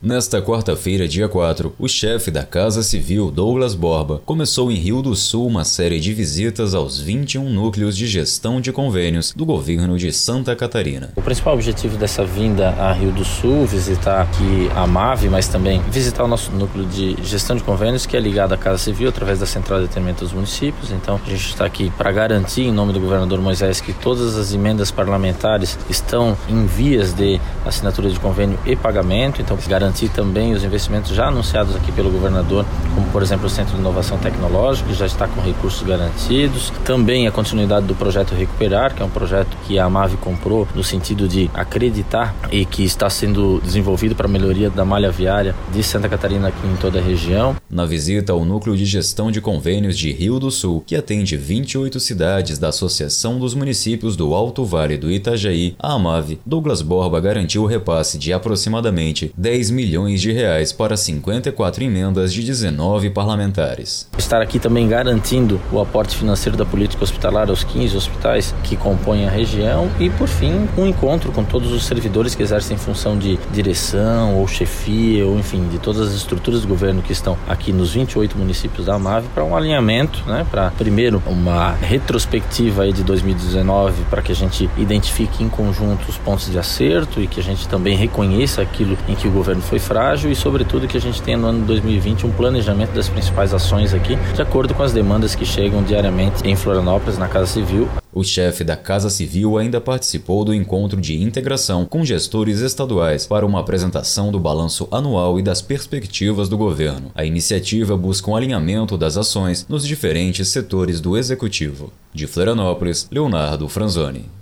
Nesta quarta-feira, dia 4, o chefe da Casa Civil, Douglas Borba, começou em Rio do Sul uma série de visitas aos 21 núcleos de gestão de convênios do governo de Santa Catarina. O principal objetivo dessa vinda a Rio do Sul, visitar aqui a MAV, mas também visitar o nosso núcleo de gestão de convênios, que é ligado à Casa Civil através da Central de Atendimento dos Municípios. Então, a gente está aqui para garantir, em nome do governador Moisés, que todas as emendas parlamentares estão em vias de assinatura de convênio e pagamento. Então, garantir também os investimentos já anunciados aqui pelo governador, como por exemplo o Centro de Inovação Tecnológica, que já está com recursos garantidos. Também a continuidade do projeto Recuperar, que é um projeto que a MAV comprou no sentido de acreditar e que está sendo desenvolvido para a melhoria da malha viária de Santa Catarina aqui em toda a região. Na visita ao Núcleo de Gestão de Convênios de Rio do Sul, que atende 28 cidades da Associação dos Municípios do Alto Vale do Itajaí, a AMAV, Douglas Borba garantiu o repasse de aproximadamente 10 milhões de reais para 54 emendas de 19 parlamentares. Estar aqui também garantindo o aporte financeiro da política hospitalar aos 15 hospitais que compõem a região e, por fim, um encontro com todos os servidores que exercem função de direção ou chefia, ou enfim, de todas as estruturas do governo que estão aqui nos 28 municípios da AMAV, para um alinhamento, para primeiro uma retrospectiva aí de 2019, para que a gente identifique em conjunto os pontos de acerto e que a gente também reconheça aquilo em que o governo foi frágil e, sobretudo, que a gente tenha no ano de 2020 um planejamento das principais ações aqui, de acordo com as demandas que chegam diariamente em Florianópolis, na Casa Civil. O chefe da Casa Civil ainda participou do encontro de integração com gestores estaduais para uma apresentação do balanço anual e das perspectivas do governo. A iniciativa busca um alinhamento das ações nos diferentes setores do Executivo. De Florianópolis, Leonardo Franzoni.